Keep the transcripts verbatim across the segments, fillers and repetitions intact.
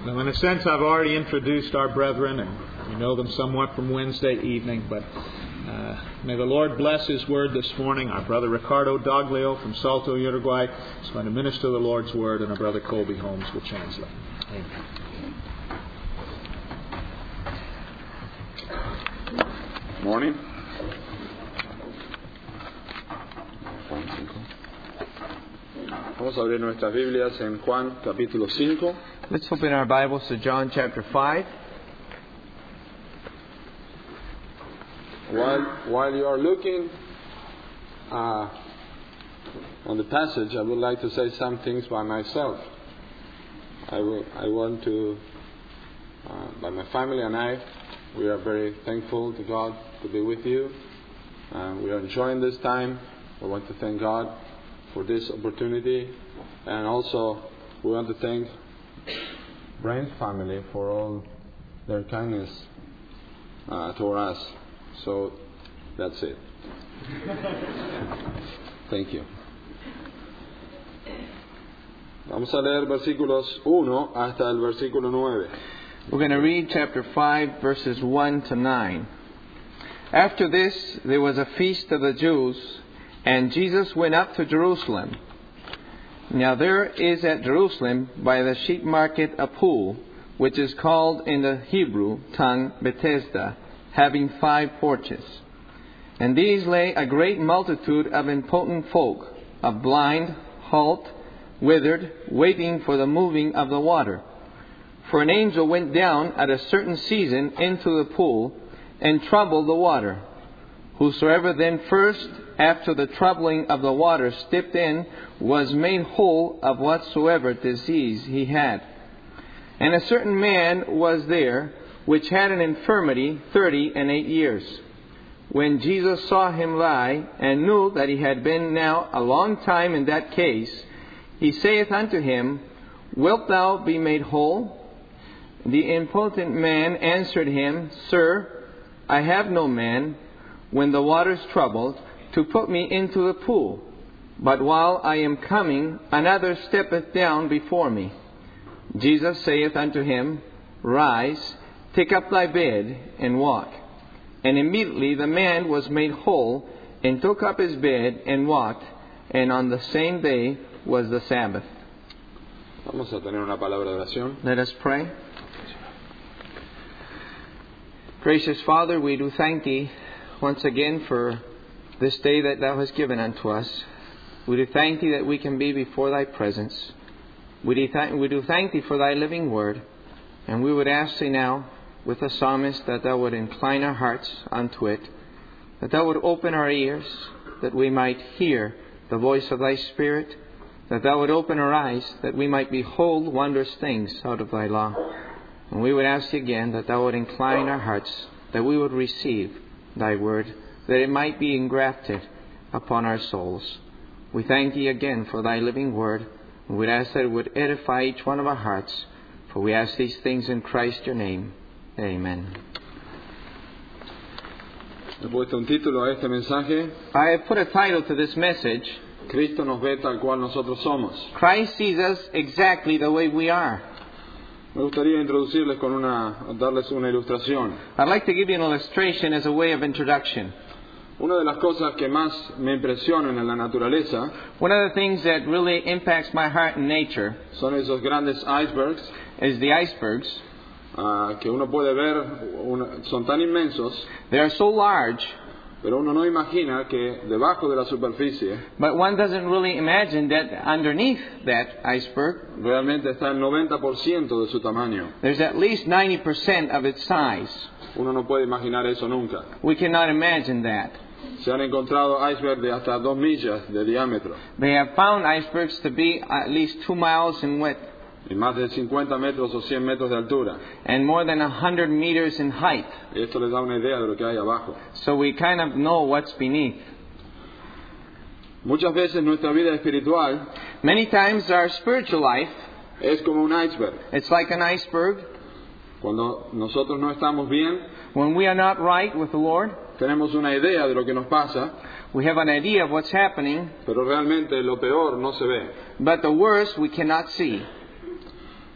Now, in a sense, I've already introduced our brethren, and we know them somewhat from Wednesday evening, but uh, may the Lord bless His Word this morning. Our brother Ricardo Doglio from Salto, Uruguay is going to minister the Lord's Word, and our brother Colby Holmes will translate. Amen. Morning. Vamos a abrir nuestras Biblias en Juan capítulo cinco. Let's open our Bibles to John chapter five. While, while you are looking uh, on the passage, I would like to say some things by myself. I, will, I want to, uh, by my family and I, we are very thankful to God to be with you. Uh, we are enjoying this time. We want to thank God for this opportunity. And also, we want to thank Brian's family for all their kindness uh, toward us. So, that's it. Thank you. Vamos a leer versículos uno hasta el versículo nueve. We're going to read chapter five, verses one to nine. After this, there was a feast of the Jews, and Jesus went up to Jerusalem. Now there is at Jerusalem by the sheep market a pool, which is called in the Hebrew tongue Bethesda, having five porches. And these lay a great multitude of impotent folk, of blind, halt, withered, waiting for the moving of the water. For an angel went down at a certain season into the pool, and troubled the water. Whosoever then first, after the troubling of the water, stepped in, was made whole of whatsoever disease he had. And a certain man was there, which had an infirmity thirty and eight years. When Jesus saw him lie, and knew that he had been now a long time in that case, he saith unto him, Wilt thou be made whole? The impotent man answered him, Sir, I have no man, when the waters troubled, to put me into the pool. But while I am coming, another steppeth down before me. Jesus saith unto him, Rise, take up thy bed, and walk. And immediately the man was made whole, and took up his bed, and walked. And on the same day was the Sabbath. Vamos a tener una palabra de oración. Let us pray. Gracious Father, we do thank Thee once again for this day that Thou hast given unto us. We do thank Thee that we can be before Thy presence. We do, th- we do thank Thee for Thy living word. And we would ask Thee now, with the psalmist, that Thou would incline our hearts unto it, that Thou would open our ears, that we might hear the voice of Thy Spirit, that Thou would open our eyes, that we might behold wondrous things out of Thy law. And we would ask Thee again that Thou would incline our hearts, that we would receive Thy word, that it might be engrafted upon our souls. We thank Thee again for Thy living word. And we'd ask that it would edify each one of our hearts. For we ask these things in Christ Your name. Amen. He puesto un título a este mensaje. I have put a title to this message. Cristo nos ve tal cual nosotros somos. Christ sees us exactly the way we are. Me gustaría introducirles con una, darles una ilustración. I'd like to give you an illustration as a way of introduction. Una de las cosas que más me impresionan en la naturaleza One of the things that really impacts my heart in nature son esos grandes icebergs is the icebergs. uh, que uno puede ver, una, son tan inmensos, They are so large, pero uno no imagina que debajo de la superficie but one doesn't really imagine that underneath that iceberg, realmente está el noventa por ciento de su tamaño. there's at least ninety percent of its size. Uno no puede imaginar eso nunca. We cannot imagine that. Se han encontrado icebergs de hasta dos millas de diámetro They have found icebergs to be at least two miles in width y más de cincuenta metros o cien metros de altura. and more than one hundred meters in height. Y esto les da una idea de lo que hay abajo. So we kind of know what's beneath. Muchas veces nuestra vida espiritual Many times our spiritual life, es como un iceberg. it's like an iceberg. Cuando nosotros no estamos bien, When we are not right with the Lord, tenemos una idea de lo que nos pasa, we have an idea of what's happening, pero realmente lo peor no se ve. but the worst we cannot see.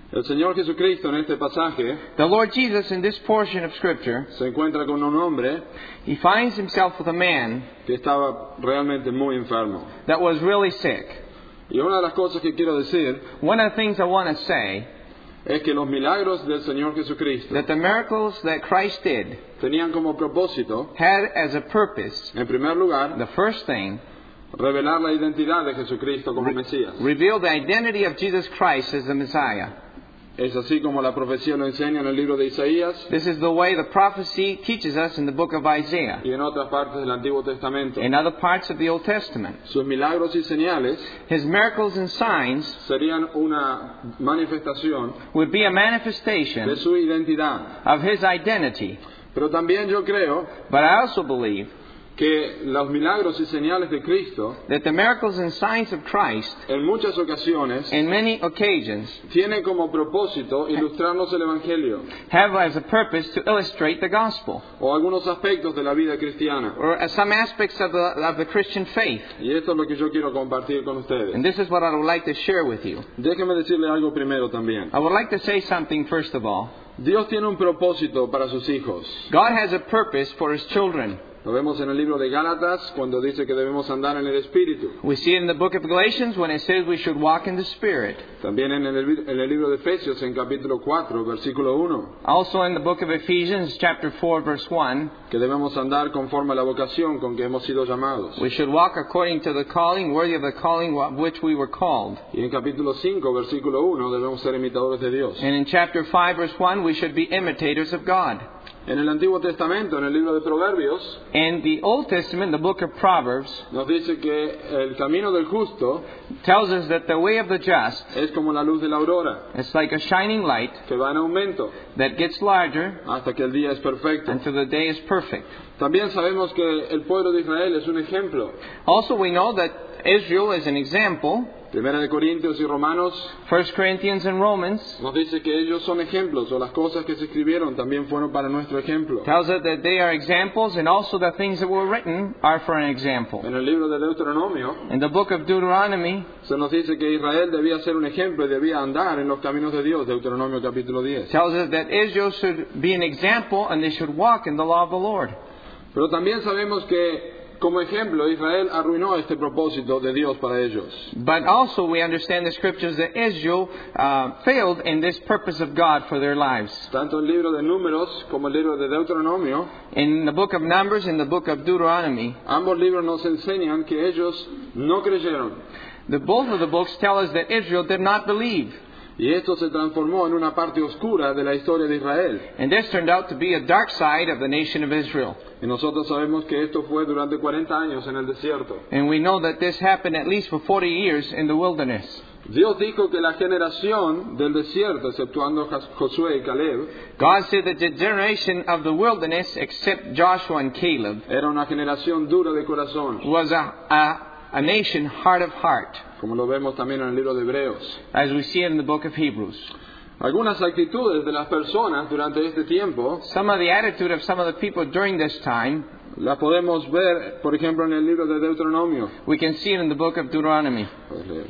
El Señor Jesucristo en este pasaje the Lord Jesus in this portion of Scripture, se encuentra con un hombre he finds himself with a man que estaba realmente muy enfermo. that was really sick. Y una de las cosas que quiero decir One of the things I want to say, es que los milagros del Señor Jesucristo that the miracles that Christ did tenían como propósito, had as a purpose, en primer lugar, the first thing, revelar la identidad de Jesucristo como Mesías. reveal the identity of Jesus Christ as the Messiah. Es así como la profecía lo enseña en el libro de Isaías This is the way the prophecy teaches us in the book of Isaiah, y en otras partes del Antiguo Testamento. in other parts of the Old Testament. Sus milagros y señales His miracles and signs serían una manifestación would be a de manifestation su identidad. of His identity. Pero también yo creo But I also believe que los milagros y señales de Cristo that the miracles and signs of Christ, en muchas ocasiones in many occasions, tienen como propósito ilustrarnos el Evangelio have as a purpose to illustrate the gospel, o algunos aspectos de la vida cristiana. or some aspects of the, of the Christian faith. Y esto es lo que yo quiero compartir con ustedes. And this is what I would like to share with you. Déjenme decirle algo primero también. I would like to say something first of all. Dios tiene un propósito para sus hijos. God has a purpose for His children. Lo vemos en el libro de Gálatas cuando dice que debemos andar en el Espíritu. We see it in the book of Galatians when it says we should walk in the Spirit. También en el, en el libro de Efesios en capítulo cuatro, versículo uno, Also in the book of Ephesians chapter four verse one, que debemos andar conforme a la vocación con que hemos sido llamados. we should walk according to the calling, worthy of the calling of which we were called. Y en capítulo cinco, versículo uno, debemos ser imitadores de Dios. And in chapter five verse one, we should be imitators of God. En el Antiguo Testamento, en el libro de Proverbios, In the Old Testament, the book of Proverbs nos dice que el camino del justo tells us that the way of the just es como la luz de la aurora, is like a shining light que va en aumento that gets larger hasta que el día es perfecto. until the day is perfect. También sabemos que el pueblo de Israel es un ejemplo. Also, we know that Israel is an example. Primera de Corintios y Romanos First Corinthians and Romans nos dice que ellos son ejemplos, o las cosas que se escribieron también fueron para nuestro ejemplo. tells us that they are examples, and also the things that were written are for an example. En el libro de Deuteronomio In the book of Deuteronomy, se nos dice que Israel debía ser un ejemplo y debía andar en los caminos de Dios, Deuteronomio capítulo diez. tells us that Israel should be an example and they should walk in the law of the Lord. Pero también sabemos que como ejemplo Israel arruinó este propósito de Dios para ellos. But also we understand the scriptures that Israel uh, failed in this purpose of God for their lives. Tanto el libro de Números como el libro de Deuteronomio, In the book of Numbers and the book of Deuteronomy, ambos libros nos enseñan que ellos no creyeron. the, both of the books tell us that Israel did not believe. Y esto se transformó en una parte oscura de la historia de Israel. And this turned out to be a dark side of the nation of Israel. Y nosotros sabemos que esto fue durante cuarenta años en el desierto. And we know that this happened at least for forty years in the wilderness. Dios dijo que la generación del desierto, exceptuando Josué y Caleb, God said that the generation of the wilderness, except Joshua and Caleb, era una generación dura de corazón, was a, a, a nation hard of heart, como lo vemos también en el libro de Hebreos. as we see it in the book of Hebrews. Algunas actitudes de las personas durante este tiempo Some of the attitude of some of the people during this time, las podemos ver, por ejemplo, en el libro de Deuteronomio. we can see it in the book of Deuteronomy. Puedes leer.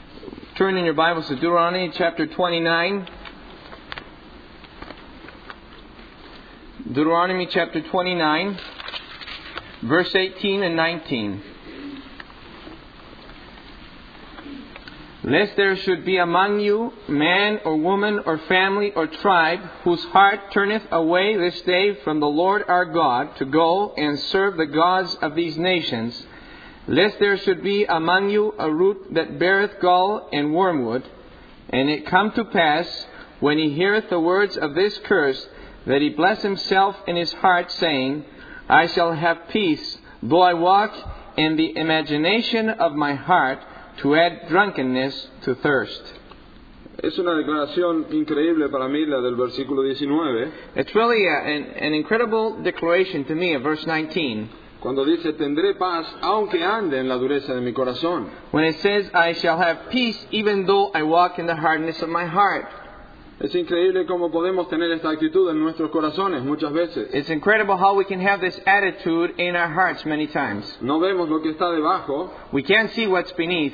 Turn in your Bibles to Deuteronomy chapter twenty-nine. Deuteronomy chapter twenty-nine, verse eighteen and nineteen. Lest there should be among you man or woman or family or tribe whose heart turneth away this day from the Lord our God to go and serve the gods of these nations, lest there should be among you a root that beareth gall and wormwood, and it come to pass, when he heareth the words of this curse, that he bless himself in his heart, saying, I shall have peace, though I walk in the imagination of my heart, to add drunkenness to thirst. Es una declaración increíble para mí la del versículo diecinueve, It's really a, an, an incredible declaration to me of verse nineteen, cuando dice, tendré paz aunque ande en la dureza de mi corazón. when it says, I shall have peace even though I walk in the hardness of my heart. Es increíble cómo podemos tener esta actitud en nuestros corazones muchas veces. It's incredible how we can have this attitude in our hearts many times. No vemos lo que está debajo, We can't see what's beneath,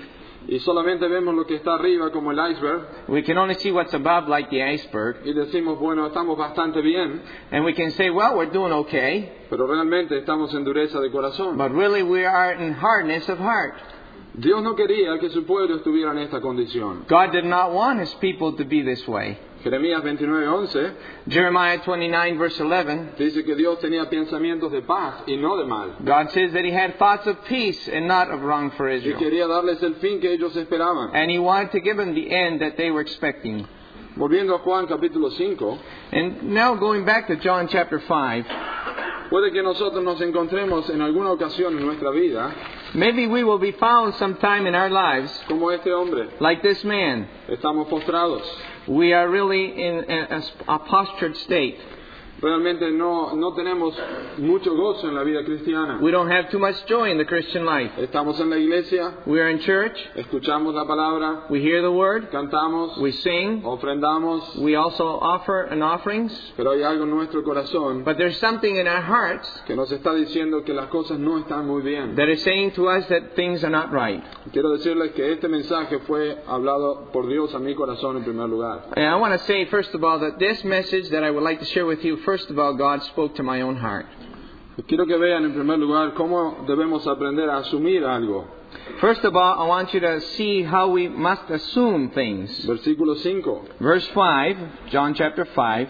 y solamente vemos lo que está arriba como el iceberg We can only see what's above like the iceberg. y decimos, bueno, estamos bastante bien, And we can say, well, we're doing okay. pero realmente estamos en dureza de corazón. But really we are in hardness of heart. Dios no quería que su pueblo estuviera en esta condición. God did not want His people to be this way. Jeremías veintinueve once Jeremiah twenty-nine verse eleven, dice que Dios tenía pensamientos de paz y no de mal. God says that He had thoughts of peace and not of wrong for Y Israel. quería darles el fin que ellos esperaban. And He wanted to give them the end that they were expecting. Volviendo a Juan capítulo cinco, And now going back to John chapter five, puede que nosotros nos encontremos en alguna ocasión en nuestra vida maybe we will be found sometime in our lives como este hombre. like this man. Estamos postrados. We are really in a, a postured state. Realmente no, no tenemos mucho gozo en la vida cristiana. We don't have too much joy in the Christian life. Estamos en la iglesia, We are in church, escuchamos la palabra, we hear the word, cantamos, we sing, ofrendamos, we also offer an offerings, pero hay algo en nuestro corazón but there's something in our hearts que nos está diciendo que las cosas no están muy bien. that is saying to us that things are not right. Quiero decirles que este mensaje fue hablado por Dios a mi corazón en primer lugar. And I want to say, first of all, that this message that I would like to share with you, first of all, God spoke to my own heart. Quiero que vean en primer lugar cómo debemos aprender a asumir algo. First of all, I want you to see how we must assume things. Versículo cinco. Verse five, John chapter five.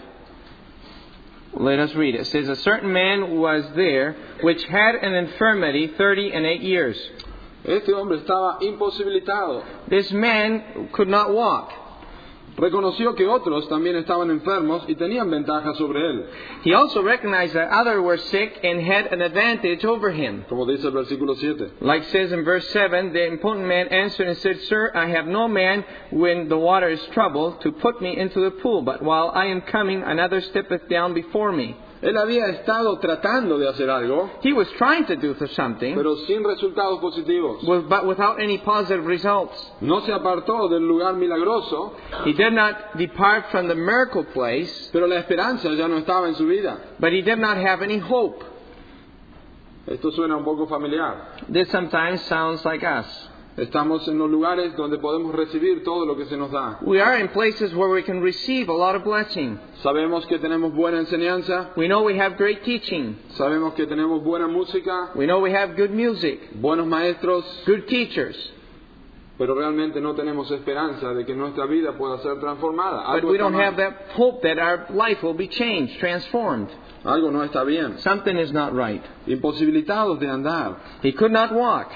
Let us read it. It says, a certain man was there which had an infirmity thirty and eight years. Este hombre estaba imposibilitado. This man could not walk. Reconoció que otros también estaban enfermos y tenían ventaja sobre él. He also recognized that others were sick and had an advantage over him. Como dice el versículo siete. Like it says in verse seven, the impotent man answered and said, Sir, I have no man when the water is troubled to put me into the pool, but while I am coming, another steppeth down before me. Él había estado tratando de hacer algo, He was trying to do something, pero sin resultados positivos. with- but without any positive results. No se apartó del lugar milagroso, He did not depart from the miracle place, pero la esperanza ya no estaba en su vida. but he did not have any hope. Esto suena un poco familiar. This sometimes sounds like us. Estamos en los lugares donde podemos recibir todo lo que se nos da. We are in places where we can receive a lot of blessing. Sabemos que tenemos buena enseñanza, We know we have great teaching. sabemos que tenemos buena música, We know we have good music, buenos maestros, good teachers. pero realmente no tenemos esperanza de que nuestra vida pueda ser transformada. But Algo we está don't mal. have that hope that our life will be changed, transformed. Algo no está bien. Something is not right. Imposibilitados de andar. He could not walk.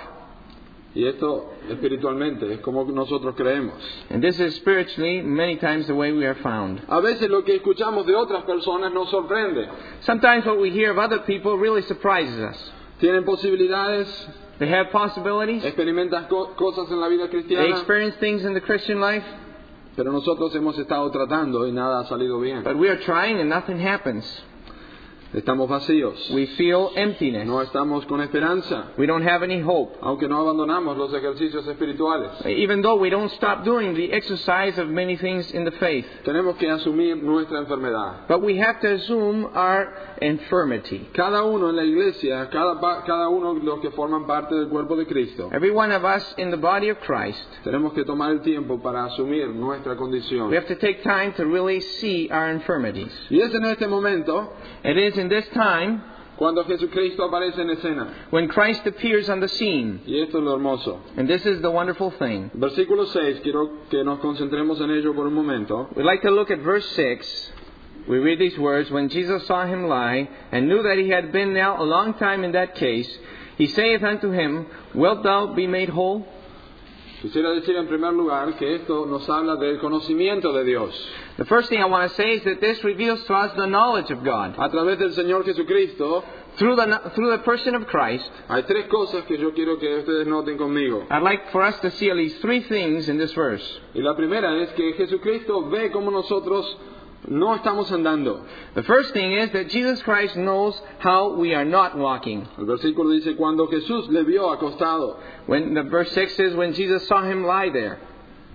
Y esto espiritualmente es como nosotros creemos. And this is spiritually many times the way we are found. A veces lo que escuchamos de otras personas nos sorprende. Sometimes what we hear of other people really surprises us. Tienen posibilidades, They have possibilities. experimentan co- cosas en la vida They cristiana, experience things in the Christian life. pero nosotros hemos estado tratando y nada ha salido bien. But we are trying and nothing happens. Estamos vacíos. We feel emptiness. No estamos con esperanza, We don't have any hope. aunque no abandonamos los ejercicios espirituales. Even though we don't stop doing the exercise of many things in the faith. Tenemos que asumir nuestra enfermedad. But we have to assume our infirmity. Cada uno en la iglesia, cada, pa- cada uno de los que forman parte del cuerpo de Cristo, Every one of us in the body of Christ, tenemos que tomar el tiempo para asumir nuestra condición. we have to take time to really see our infirmities. Y es en este momento It is in this time cuando Jesucristo aparece en escena. when Christ appears on the scene. Y esto es lo hermoso. And this is the wonderful thing. Versículo seis, quiero que nos concentremos en ello por un momento. We'd like to look at verse six. We read these words, when Jesus saw him lie, and knew that he had been now a long time in that case, he saith unto him, Wilt thou be made whole? Quisiera decir en primer lugar que esto nos habla del conocimiento de Dios. The first thing I want to say is that this reveals to us the knowledge of God. A través del Señor Jesucristo Through the, through the person of Christ, hay tres cosas que yo quiero que ustedes noten conmigo. I'd like for us to see at least three things in this verse. Y la primera es que Jesucristo ve cómo nosotros no estamos andando. The first thing is that Jesus Christ knows how we are not walking. El versículo dice, cuando Jesús le vio acostado, When the verse six says, when Jesus saw him lie there.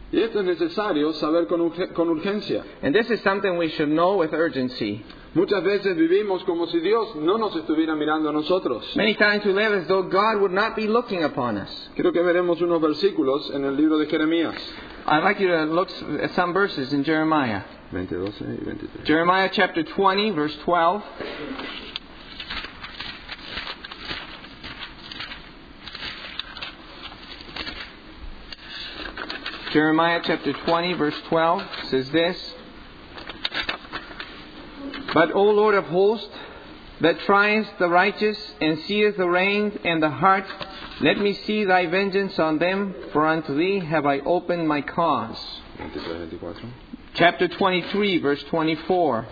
Y esto es necesario saber con, urge- con urgencia. And this is something we should know with urgency. Muchas veces vivimos como si Dios no nos estuviera mirando a nosotros. Many times we live as though God would not be looking upon us. Creo que veremos unos versículos en el libro de Jeremías. I'd like you to look at some verses in Jeremiah. veintidós y veintitrés. Jeremiah chapter twenty, verse twelve. Jeremiah chapter twenty, verse twelve says this. But, O Lord of hosts, that triest the righteous, and seest the reins and the heart, let me see thy vengeance on them, for unto thee have I opened my cause. veintitrés, veinticuatro. Chapter twenty-three, verse twenty-four.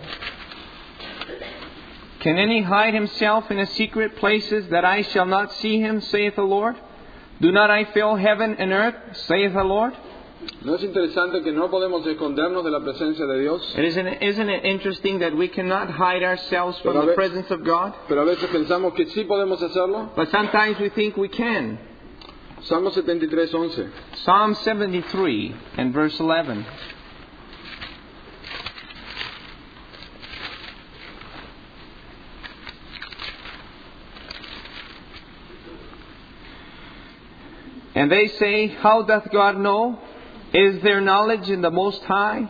Can any hide himself in a secret places that I shall not see him, saith the Lord? Do not I fill heaven and earth, saith the Lord? ¿No es interesante que no podemos escondernos de la presencia de Dios? It isn't, isn't it interesting that we cannot hide ourselves from Pero a the ve- presence of God? Pero a veces pensamos que sí podemos hacerlo. But sometimes we think we can. Salmo setenta y tres, once. Psalm seventy-three and verse eleven. And they say, how doth God know? Is there knowledge in the Most High?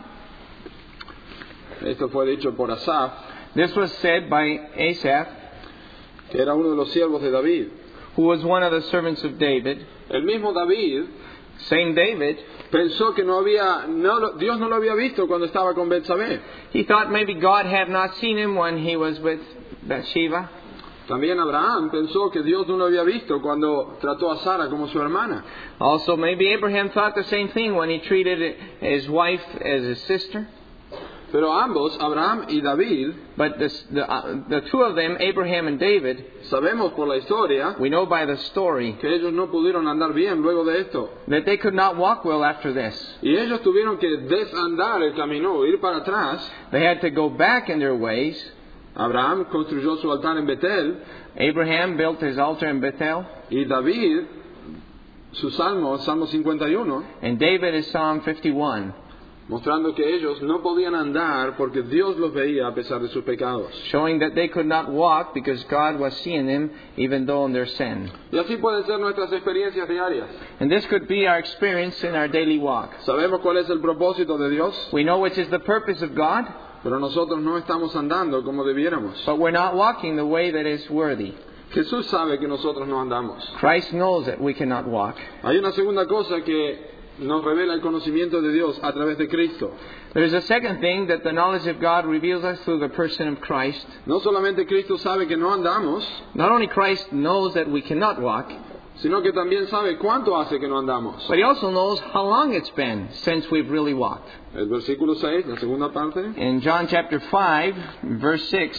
Esto fue dicho por Asaf, This was said by Asaph, que era uno de los siervos de David. who was one of the servants of David. El mismo David Same David, pensó que no había, no, lo- Dios no lo había visto cuando estaba con Betsabé. he thought maybe God had not seen him when he was with Bathsheba. También Abraham pensó que Dios no lo había visto cuando trató a Sara como su hermana. Also, maybe Abraham thought the same thing when he treated his wife as his sister. Pero ambos, Abraham y David, But the, the, uh, the two of them, Abraham and David, sabemos por la historia we know by the story que ellos no pudieron andar bien luego de esto. that they could not walk well after this. Y ellos tuvieron que desandar el camino, ir para atrás. They had to go back in their ways. Abraham construyó su altar en Betel Abraham built his altar in Bethel, y David, su salmo, Salmo cincuenta y uno, and David is Psalm fifty-one, mostrando que ellos no podían andar porque Dios los veía a pesar de sus pecados. showing that they could not walk because God was seeing them even though in their sin. Y así pueden ser nuestras experiencias diarias. And this could be our experience in our daily walk. Sabemos cuál es el propósito de Dios, We know which is the purpose of God, pero nosotros no estamos andando como debiéramos. but we're not walking the way that is worthy. Jesús sabe que nosotros no andamos. Christ knows that we cannot walk. Hay una segunda cosa que nos revela el conocimiento de Dios a través de Cristo. There's a second thing that the knowledge of God reveals us through the person of Christ. No solamente Cristo sabe que no andamos, Not only Christ knows that we cannot walk, sino que también sabe cuánto hace que no andamos. but He also knows how long it's been since we've really walked. El versículo seis, la segunda parte. In John chapter five, verse six,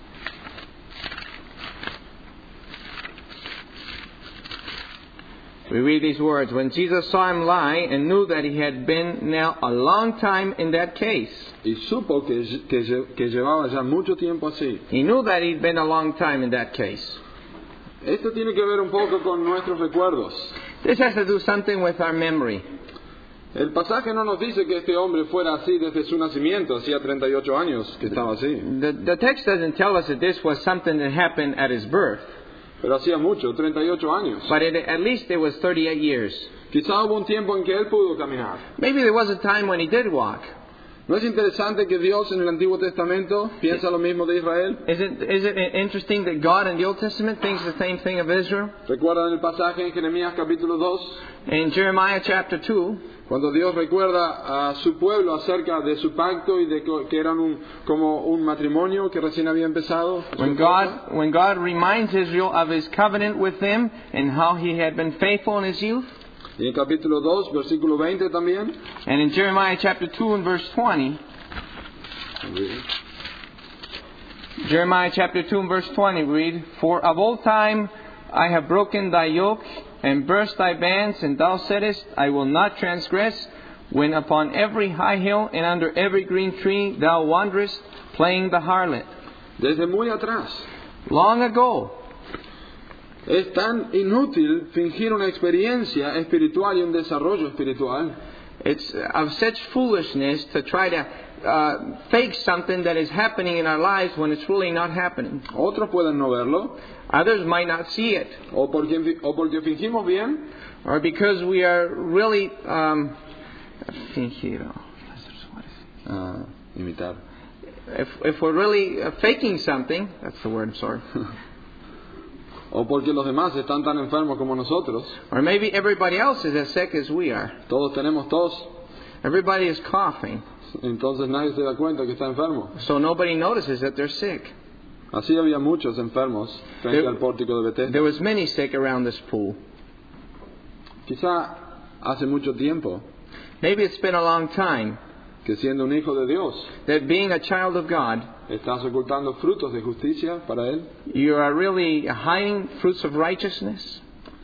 we read these words. When Jesus saw him lie and knew that he had been now a long time in that case, Y supo que, que, lle- que llevaba ya mucho tiempo así. he knew that he'd been a long time in that case. Esto tiene que ver un poco con nuestros recuerdos. This has to do something with our memory. El pasaje no nos dice que este hombre fuera así desde su nacimiento, hacía treinta y ocho años que estaba así. The, the text doesn't tell us that this was something that happened at his birth, Pero hacía mucho, treinta y ocho años. but it, at least it was thirty-eight years. Quizá hubo un tiempo en que él pudo caminar. Maybe there was a time when he did walk. ¿No es interesante que Dios en el Antiguo Testamento piensa lo mismo de Israel? Is it, is it interesting that God in the Old Testament thinks the same thing of Israel? ¿Recuerdan el pasaje en Jeremías capítulo dos? In Jeremiah chapter two, Cuando Dios recuerda a su pueblo acerca de su pacto y de que eran un, como un matrimonio que recién había empezado. when God, when God reminds Israel of his covenant with them and how he had been faithful in his youth, Y en capítulo dos, versículo veinte también. and in Jeremiah chapter two and verse twenty, Jeremiah chapter two and verse twenty, we read, For of old time I have broken thy yoke and burst thy bands, and thou saidest, I will not transgress, when upon every high hill and under every green tree thou wanderest, playing the harlot. Desde muy atrás. Long ago, Es tan inútil fingir una experiencia espiritual y un desarrollo espiritual. It's of such foolishness to try to uh, fake something that is happening in our lives when it's really not happening. Otros pueden no verlo, Others might not see it, o porque, o porque fingimos bien, or because we are really um, fingido. uh, imitar, If if we're really uh, faking something, that's the word. I'm sorry. o porque los demás están tan enfermos como nosotros. Or maybe everybody else is as sick as we are. Todos tenemos tos, Everybody is coughing, entonces nadie se da cuenta que está enfermo. so nobody notices that they're sick. Así había muchos enfermos frente There- al pórtico de Bethesda. There was many sick around this pool. Quizá hace mucho tiempo Maybe it's been a long time que siendo un hijo de Dios that being a child of God, estás ocultando frutos de justicia para Él. you are really hiding fruits of righteousness.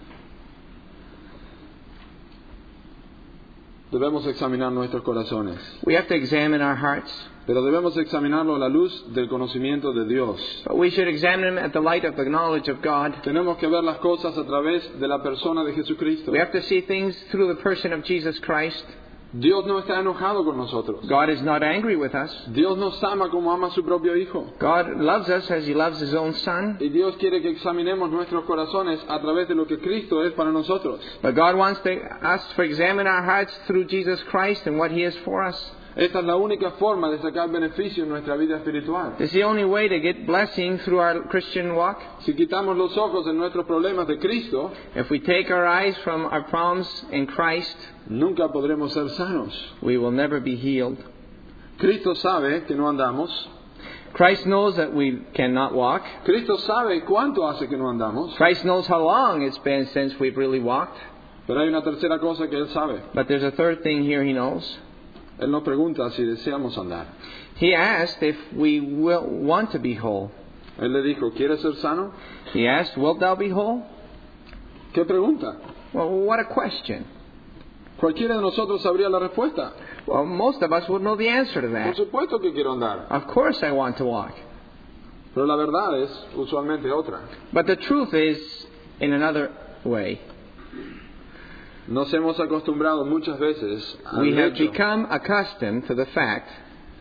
Debemos examinar nuestros corazones, We have to examine our hearts, pero debemos examinarlo a la luz del conocimiento de Dios. but we should examine them at the light of the knowledge of God. Tenemos que ver las cosas a través de la persona de Jesucristo. We have to see things through the person of Jesus Christ. Dios no está enojado con nosotros. God is not angry with us. Dios nos ama como ama a su propio Hijo. God loves us as He loves His own Son. Y Dios quiere que examinemos nuestros corazones a través de lo que Cristo es para nosotros. But God wants to, us to examine our hearts through Jesus Christ and what He is for us. Esta es la única forma de sacar beneficio en nuestra vida espiritual. It's the only way to get blessing through our Christian walk. Si quitamos los ojos en nuestros problemas de Cristo, If we take our eyes from our problems in Christ, nunca podremos ser sanos. we will never be healed. Cristo sabe que no andamos. Christ knows that we cannot walk. Cristo sabe cuánto hace que no andamos. Christ knows how long it's been since we've really walked. Pero hay una tercera cosa que Él sabe. But there's a third thing here He knows. Él nos pregunta si deseamos andar. He asked if we will want to be whole. Él le dijo, ¿quieres ser sano? He asked, "Wilt thou be whole?" ¿Qué pregunta? Well, what a question. Cualquiera de nosotros sabría la respuesta. Well, most of us would know the answer to Por that. supuesto que quiero andar. Of course I want to walk. Pero la verdad es usualmente otra. But the truth is in another way. Nos hemos acostumbrado muchas veces We al have hecho become accustomed to the fact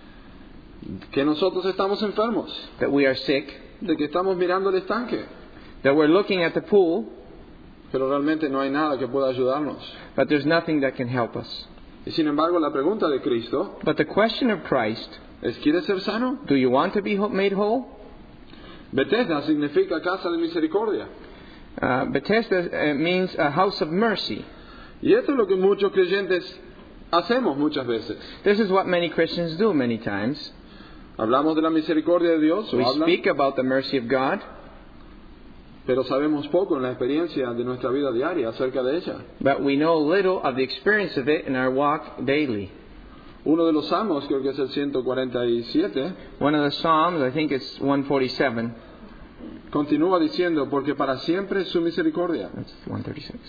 que nosotros estamos enfermos, that we are sick, de que estamos mirando el estanque, that we're looking at the pool, pero realmente no hay nada que pueda ayudarnos. but there's nothing that can help us. Y sin embargo, la pregunta de Cristo But the question of Christ, es, ¿quieres ser sano? do you want to be ho- made whole? Bethesda significa casa de misericordia. Uh, Bethesda uh, means a house of mercy. Y esto es lo que muchos creyentes hacemos muchas veces. This is what many Christians do many times. Hablamos de la misericordia de Dios, o We hablan, speak about the mercy of God, pero sabemos poco en la experiencia de nuestra vida diaria acerca de ella. but we know little of the experience of it in our walk daily. Uno de los salmos, creo que es el ciento cuarenta y siete, One of the Psalms, I think it's one forty-seven. continúa diciendo, porque para siempre es su misericordia. That's one thirty-six.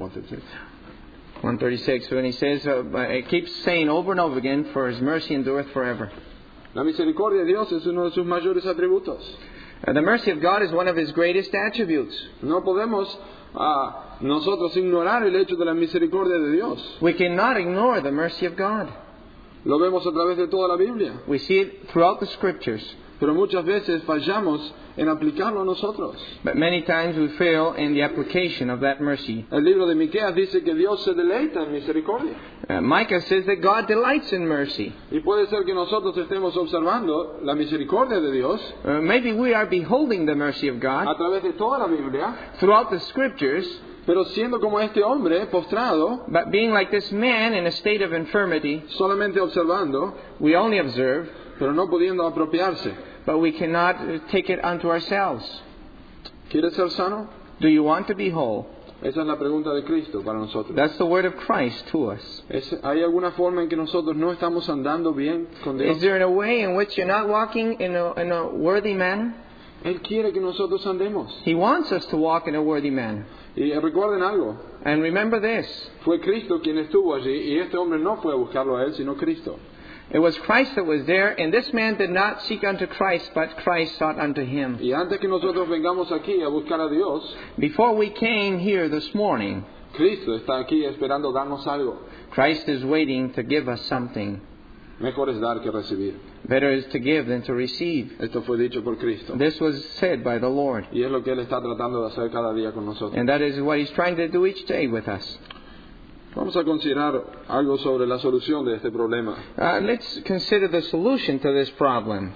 one thirty-six, when he says, uh, it keeps saying over and over again, for His mercy endureth forever. La misericordia de Dios es uno de sus mayores atributos. Uh, the mercy of God is one of His greatest attributes. No podemos ah, nosotros ignorar el hecho de la misericordia de Dios. We cannot ignore the mercy of God. Lo vemos a través de toda la Biblia, We see it throughout the Scriptures, pero muchas veces fallamos en aplicarlo a nosotros. but many times we fail in the application of that mercy. El libro de Miqueas dice que Dios se deleita en misericordia. Uh, Micah says that God delights in mercy. Y puede ser que nosotros estemos observando la misericordia de Dios Uh, maybe we are beholding the mercy of a God través de toda la Biblia, throughout the Scriptures, pero siendo como este hombre postrado, but being like this man in a state of infirmity, solamente observando, we only observe, pero no pudiendo apropiarse. but we cannot uh, take it unto ourselves. ¿Quieres ser sano? Do you want to be whole? Esa es la pregunta de Cristo para nosotros. That's the word of Christ to us. ¿Es, ¿Hay alguna forma en que nosotros no estamos andando bien con Dios? Is there a way in which you're not walking in a, in a worthy manner? Él quiere que nosotros andemos. He wants us to walk in a worthy manner. Y recuerden algo, And remember this. fue Cristo quien estuvo allí y este hombre no fue a buscarlo a él, sino Cristo. It was Christ that was there, and this man did not seek unto Christ, but Christ sought unto him. Y antes que nosotros vengamos aquí a buscar a Dios, Before we came here this morning, Cristo está aquí esperando darnos algo. Christ is waiting to give us something. Mejor es dar que recibir. Better is to give than to receive. Esto fue dicho por Cristo. This was said by the Lord. Y es lo que Él está tratando de hacer cada día con nosotros. And that is what He's trying to do each day with us. Vamos a considerar algo sobre la solución de este problema. Uh, let's consider the solution to this problem.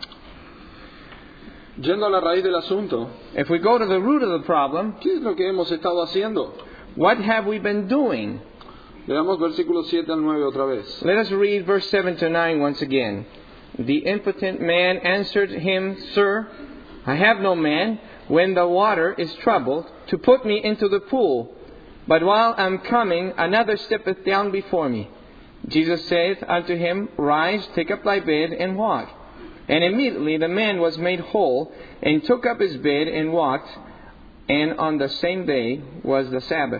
Yendo a la raíz del asunto, If we go to the root of the problem, ¿qué es lo que hemos estado haciendo? what have we been doing? Leamos versículos siete al nueve otra vez. Let us read verse seven to nine once again. The impotent man answered him, Sir, I have no man, when the water is troubled, to put me into the pool. But while I am coming, another steppeth down before me. Jesus saith unto him, Rise, take up thy bed, and walk. And immediately the man was made whole, and took up his bed, and walked. And on the same day was the Sabbath.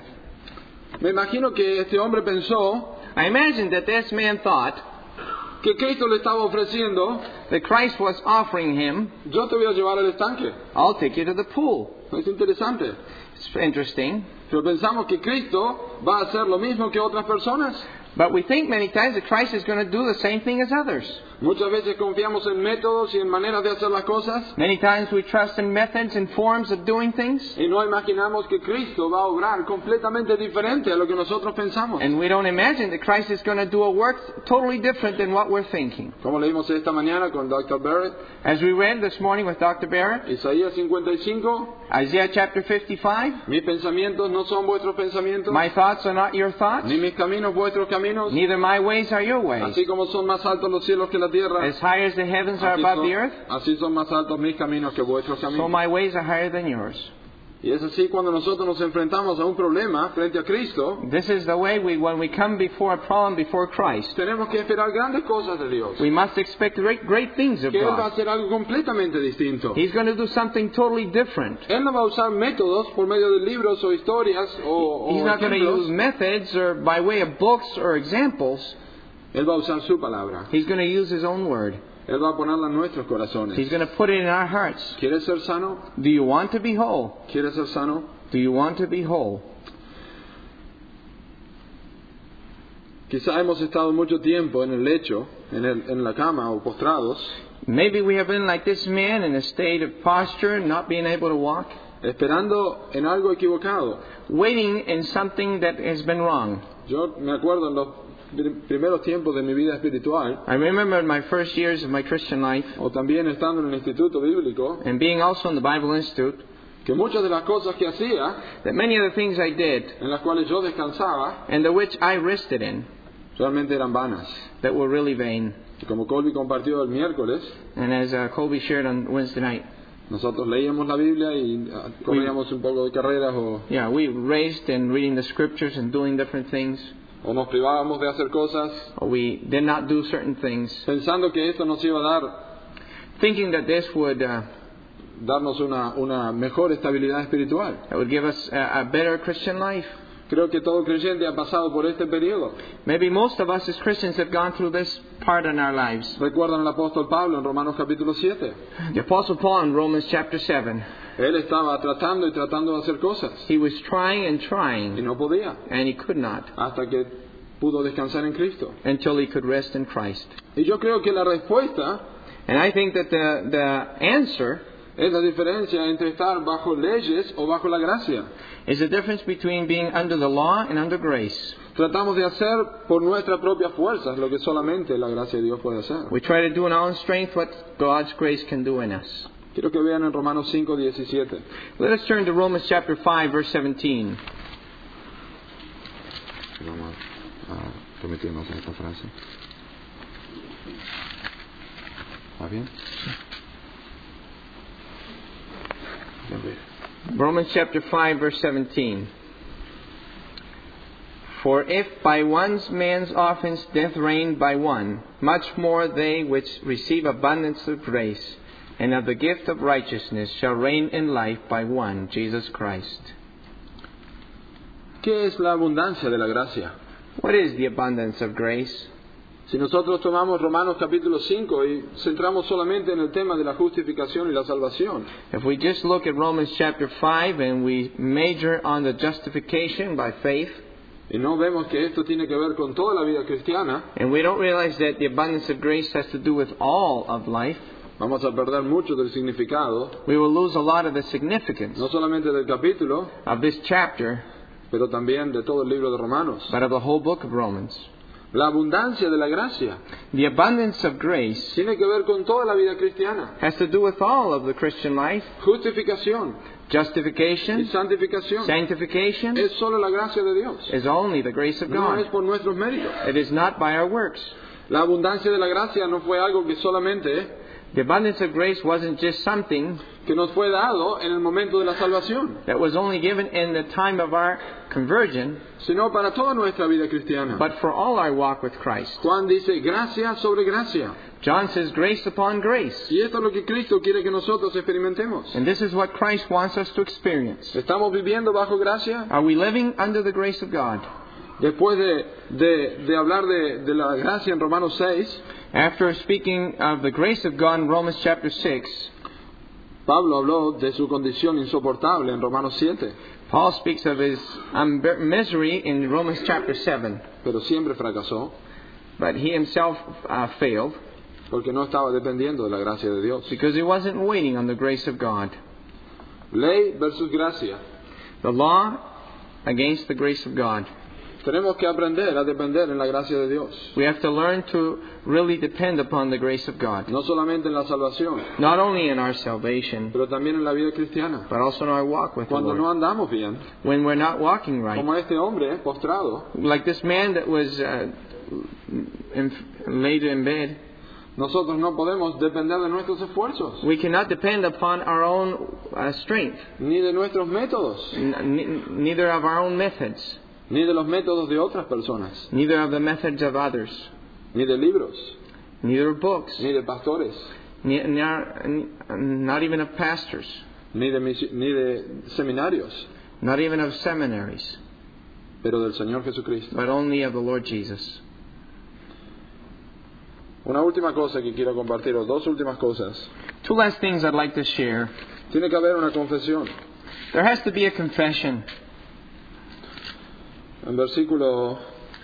Me imagino que este hombre pensó I imagine that this man thought que Cristo le estaba ofreciendo, that Christ was offering him, yo te voy a llevar al estanque. I'll take you to the pool. Es interesante. It's interesting. Pero pensamos que Cristo va a hacer lo mismo que otras personas. But we think many times that Christ is going to do the same thing as others. Muchas veces confiamos en métodos y en maneras de hacer las cosas Many times we trust in methods and forms of doing things, y no imaginamos que Cristo va a obrar completamente diferente a lo que nosotros pensamos. and we don't imagine that Christ is going to do a work totally different than what we're thinking. Como leímos esta mañana con doctor Barrett, As we read this morning with Doctor Barrett, Isaías cincuenta y cinco, Isaiah chapter fifty-five, mis pensamientos no son vuestros pensamientos, my thoughts are not your thoughts, ni mis caminos vuestros caminos, neither my ways are your ways. así como son más altos los cielos que la tierra, As high as the heavens are así above son, the earth, así son más altos mis caminos que vuestros so caminos. my ways are higher than yours. Y es así cuando nosotros nos enfrentamos a un problema frente a Cristo, This is the way we, when we come before a problem before Christ, tenemos que esperar grandes cosas de Dios. we must expect great, great things of Que Él va a God. hacer algo completamente distinto. He's going to do something totally different. Él no va a usar métodos por medio de libros o historias o, He's o not going to ejemplos. use methods or by way of books or examples. Él va a usar su palabra. He's going to use His own word. Él va a ponerla en nuestros corazones. He's going to put it in our hearts. ¿Quieres ser sano? Do you want to be whole? ¿Quieres ser sano? Do you want to be whole? Quizá hemos estado mucho tiempo en el lecho, en, el, en la cama o postrados, Maybe we have been like this man in a state of posture, not being able to walk, esperando en algo equivocado. waiting in something that has been wrong. Yo me acuerdo en los pr- primeros tiempos de mi vida espiritual, I remember in my first years of my Christian life, o también estando en el instituto bíblico, and being also in the Bible Institute, que muchas de las cosas que hacía, that many of the things I did, en las cuales yo descansaba, and the which I rested in, realmente eran vanas. that were really vain. Y como Colby compartió el miércoles, And as uh, Colby shared on Wednesday night, nosotros leíamos la Biblia y ah, corríamos un poco de carreras o, yeah, we raised in reading the scriptures and doing different things, o nos privábamos de hacer cosas, or we did not do certain things, pensando que esto nos iba a dar, thinking that this would uh, darnos una, una mejor estabilidad espiritual. that would give us a, a better Christian life. Creo que todo creyente ha pasado por este periodo. Maybe most of us as Christians have gone through this part in our lives. Recuerdan al apóstol Pablo en Romanos capítulo siete. The Apostle Paul in Romans chapter seven, Él estaba tratando y tratando de hacer cosas he was trying and y trying, no podía and he could not, hasta que pudo descansar en Cristo. until he could rest in Christ. Y yo creo que la respuesta And I think that the, the answer es la diferencia entre estar bajo leyes o bajo la gracia. is the difference between being under the law and under grace. Tratamos de hacer por nuestras propias fuerzas lo que solamente la gracia de Dios puede hacer. We try to do in our own strength what God's grace can do in us. Quiero que vean en Romanos cinco diecisiete. Let us turn to Romans chapter five, verse seventeen. Vamos a remitirnos a esta frase. ¿Está bien? Romans chapter five, verse seventeen. For if by one man's offense death reigned by one, much more they which receive abundance of grace and of the gift of righteousness shall reign in life by one, Jesus Christ. ¿Qué es la abundancia de la gracia? What is the abundance of grace? Si nosotros tomamos Romanos capítulo cinco y centramos solamente en el tema de la justificación y la salvación, If we just look at Romans chapter five and we major on the justification by faith, Y no vemos que esto tiene que ver con toda la vida cristiana. And we don't realize that the abundance of grace has to do with all of life. Vamos a perder mucho del significado, We will lose a lot of the significance no solamente del capítulo, of this chapter, pero también de todo el libro de Romanos. but of the whole book of Romans. La abundancia de la gracia The abundance of grace tiene que ver con toda la vida cristiana. has to do with all of the Christian life. Justificación y Justification, santificación sanctification es solo la gracia de Dios. is only the grace of No es God. por nuestros méritos. It is not by our works. La abundancia de la gracia no fue algo que solamente The abundance of grace wasn't just something que nos fue dado en el momento de la salvación, that was only given in the time of our conversion, sino para toda nuestra vida cristiana. but for all our walk with Christ. Juan dice gracia sobre gracia. John says grace upon grace. Y esto es lo que Cristo quiere que nosotros experimentemos. And this is what Christ wants us to experience. ¿Estamos viviendo bajo gracia? Are we living under the grace of God? Después de, de, de hablar de, de la gracia en Romanos seis, After speaking of the grace of God in Romans chapter six, Pablo habló de su condición insoportable en Romanos siete, Paul speaks of his um, misery in Romans chapter seven. pero siempre fracasó But he himself uh, failed porque no estaba dependiendo de la gracia de Dios. because he wasn't waiting on the grace of God. Ley versus gracia. The law against the grace of God. Tenemos que aprender a depender en la gracia de Dios. We have to learn to really depend upon the grace of God. No solamente en la salvación, Not only in our salvation, pero también en la vida cristiana. but also in our walk with the Cuando no Lord. andamos bien, When we're not walking right. como este hombre postrado, Like this man that was uh, in, laid in bed. nosotros no podemos depender de nuestros esfuerzos, We cannot depend upon our own uh, strength, ni de nuestros métodos, n- n- neither of our own methods, ni de los métodos de otras personas, neither of the methods of others, ni de libros, neither of books, ni de pastores, ni, ni, not even of pastors, ni de, misi- ni de seminarios, not even of seminaries, pero del Señor Jesucristo. but only of the Lord Jesus. Una última cosa que quiero compartir, o dos últimas cosas. Two last things I'd like to share. Tiene que haber una confesión. There has to be a confession. En versículo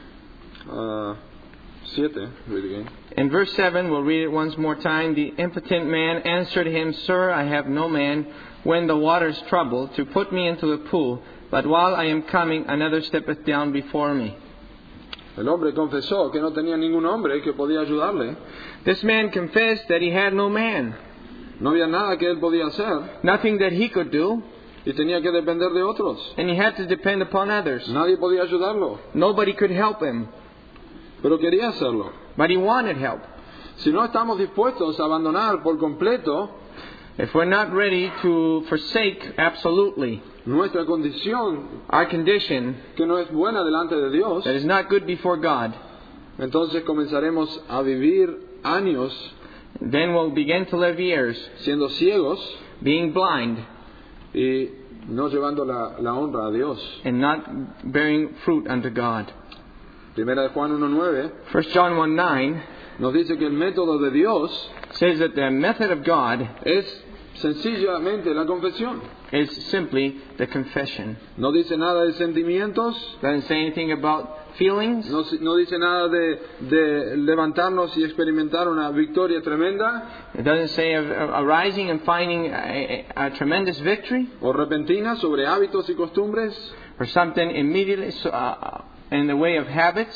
siete, read again. In verse seven, we'll read it once more time. The impotent man answered him, Sir, I have no man, when the waters trouble, to put me into the pool. But while I am coming, another steppeth down before me. El hombre confesó que no tenía ningún hombre que podía ayudarle. This man confessed that he had no man, No había nada que él podía hacer nothing that he could do, y tenía que depender de otros. and he had to depend upon others. Nadie podía ayudarlo, Nobody could help him, pero quería hacerlo. but he wanted help. Si no estamos dispuestos a abandonar por completo If we're not ready to forsake absolutely nuestra condición, our condition que no es buena delante de Dios, that is not good before God, entonces comenzaremos a vivir años then we'll begin to live years siendo ciegos being blind y no llevando la, la honra a Dios. and not bearing fruit unto God. Primera de Juan uno nueve First John one nine nos dice que el método de Dios says that the method of God es sencillamente la confesión. is simply the confession. No dice nada de sentimientos, Doesn't say anything about feelings. no, no dice nada de, de levantarnos y experimentar una victoria tremenda It doesn't say of, of arising and finding a, a, a tremendous victory o repentina sobre hábitos y costumbres, or something immediately so, uh, in the way of habits,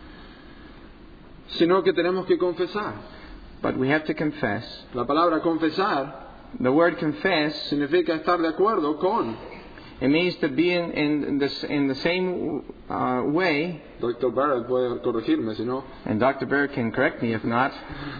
sino que tenemos que confesar. but we have to confess. La palabra confesar The word confess, significa estar de acuerdo con. it means to be in, in, the, in the same uh, way, Doctor Barrett puede corregirme si no. and Doctor Barrett can correct me if not.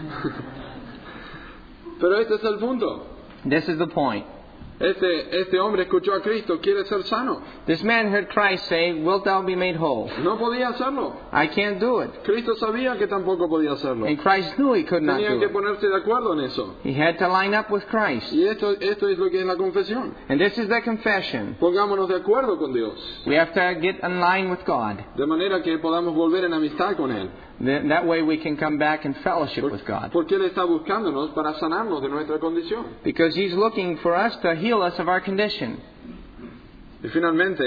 Pero este es el punto. This is the point. Este, este hombre escuchó a Cristo, quiere ser sano. This man heard Christ say, wilt thou be made whole? No podía hacerlo. I can't do it. Cristo sabía que tampoco podía hacerlo. And Christ knew he could not Tenían do que it. ponerse de acuerdo en eso. He had to line up with Christ. Y esto, esto es lo que es la confesión. And this is the confession. Pongámonos de acuerdo con Dios, We have to get in line with God. de manera que podamos volver en amistad con Él. Th- That way we can come back in fellowship with God. Porque Él está buscándonos para sanarnos de nuestra condición. Because He's looking for us to heal us of our condition. Y finalmente,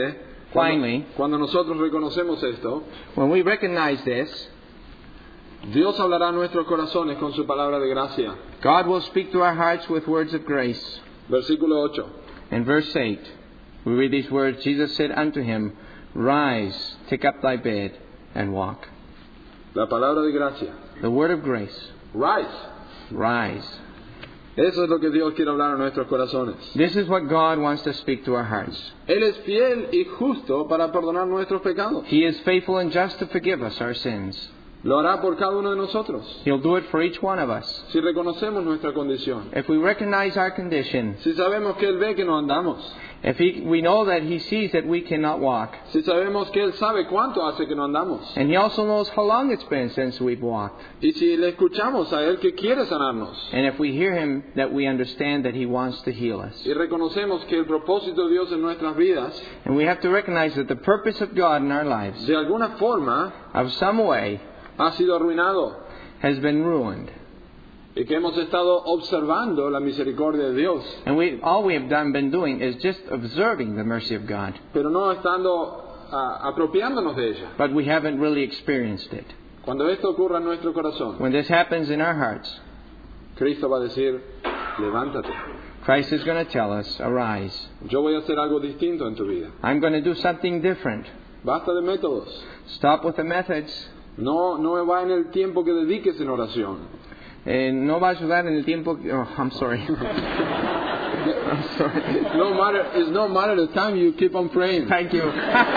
Finally, cuando nosotros reconocemos esto, when we recognize this, Dios hablará a nuestros corazones con su palabra de gracia. God will speak to our hearts with words of grace. Versículo ocho. In verse eight, we read these words, Jesus said unto him, Rise, take up thy bed, and walk. La palabra de gracia. The word of grace. Rise. Rise. Eso es lo que Dios quiere hablar a nuestros corazones. This is what God wants to speak to our hearts. Él es fiel y justo para perdonar nuestros pecados. He is faithful and just to forgive us our sins. Lo hará por cada uno de nosotros. He'll do it for each one of us. Si reconocemos nuestra condición. If we recognize our condition, Si sabemos que Él ve que no andamos. if he, we know that He sees that we cannot walk, Si sabemos que Él sabe cuánto hace que no andamos. and He also knows how long it's been since we've walked, Y si le escuchamos a Él que quiere sanarnos. and if we hear Him, that we understand that He wants to heal us. Y reconocemos que el propósito de Dios en nuestras vidas, And we have to recognize that the purpose of God in our lives, de alguna forma, of some way, ha sido arruinado. has been ruined. Y que hemos estado observando la misericordia de Dios. And we, all we have done, been doing is just observing the mercy of God. Pero no estando uh, apropiándonos de ella. But we haven't really experienced it. Cuando esto ocurra en nuestro corazón, When this happens in our hearts, Cristo va a decir, levántate. Christ is going to tell us, Arise. Yo voy a hacer algo distinto en tu vida. I'm going to do something different. Basta de métodos. Stop with the methods. No, no va en el tiempo que dediques en oración. Eh, no va a ayudar en el tiempo... Oh, I'm sorry. I'm sorry. No matter, it's no matter the time you keep on praying. Thank you.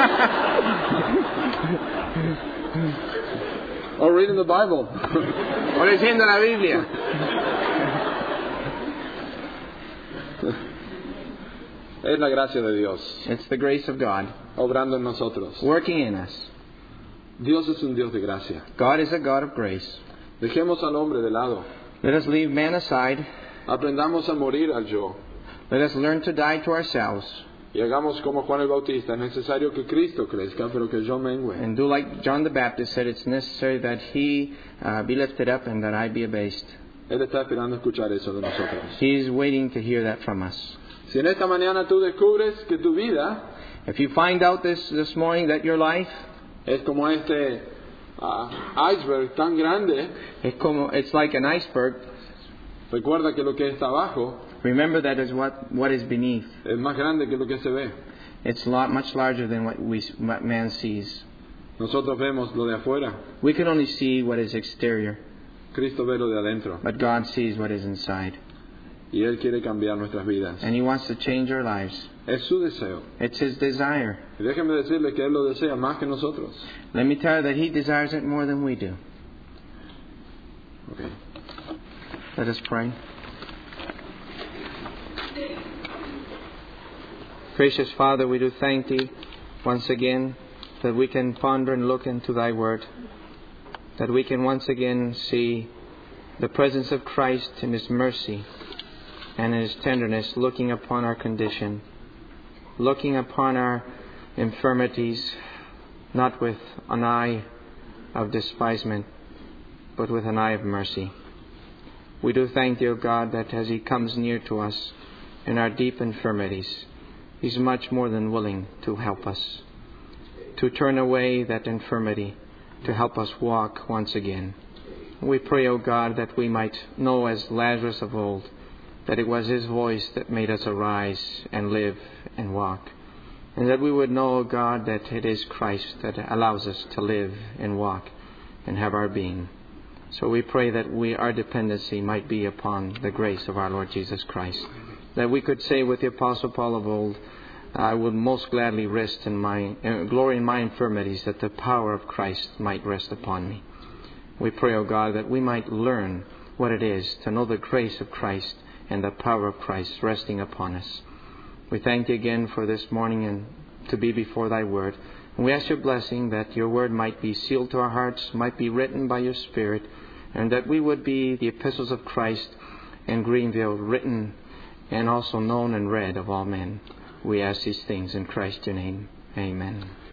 Or reading the Bible. O leyendo la Biblia. Es la gracia de Dios, It's the grace of God obrando en nosotros. working in us. Dios es un Dios de gracia. God is a God of grace. Dejemos al hombre de lado. Let us leave man aside. Aprendamos a morir al yo. Let us learn to die to ourselves. Y hagamos como Juan el Bautista. Es necesario que Cristo crezca, pero que yo mengue. And do like John the Baptist said, it's necessary that He uh, be lifted up and that I be abased. Él está esperando escuchar eso de nosotros. He's waiting to hear that from us. Si en esta mañana tú descubres que tu vida If you find out this, this morning that your life es como este uh, iceberg tan grande, es como, it's like an iceberg, recuerda que lo que está abajo remember that is what, what is beneath. es más grande que lo que se ve. It's a lot, much larger than what, we, what man sees. Nosotros vemos lo de afuera, We can only see what is exterior, Cristo ve lo de adentro. but God sees what is inside. Y Él quiere cambiar nuestras vidas. And He wants to change our lives. Es su deseo. It's His desire. Y déjenme decirle que Él lo desea más que nosotros. Let me tell you that He desires it more than we do. Okay. Let us pray. Gracious Father, we do thank Thee once again that we can ponder and look into Thy Word, that we can once again see the presence of Christ in His mercy and in His tenderness, looking upon our condition, looking upon our infirmities, not with an eye of despisement, but with an eye of mercy. We do thank Thee, O God, that as He comes near to us in our deep infirmities, He's much more than willing to help us, to turn away that infirmity, to help us walk once again. We pray, O God, that we might know as Lazarus of old, that it was His voice that made us arise and live and walk. And that we would know, O God, that it is Christ that allows us to live and walk and have our being. So we pray that we, our dependency might be upon the grace of our Lord Jesus Christ. That we could say with the Apostle Paul of old, I would most gladly rest in my, uh, glory in my infirmities, that the power of Christ might rest upon me. We pray, O God, that we might learn what it is to know the grace of Christ and the power of Christ resting upon us. We thank Thee again for this morning and to be before Thy Word. And we ask Your blessing that Your Word might be sealed to our hearts, might be written by Your Spirit, and that we would be the epistles of Christ in Greenville, written and also known and read of all men. We ask these things in Christ's name. Amen.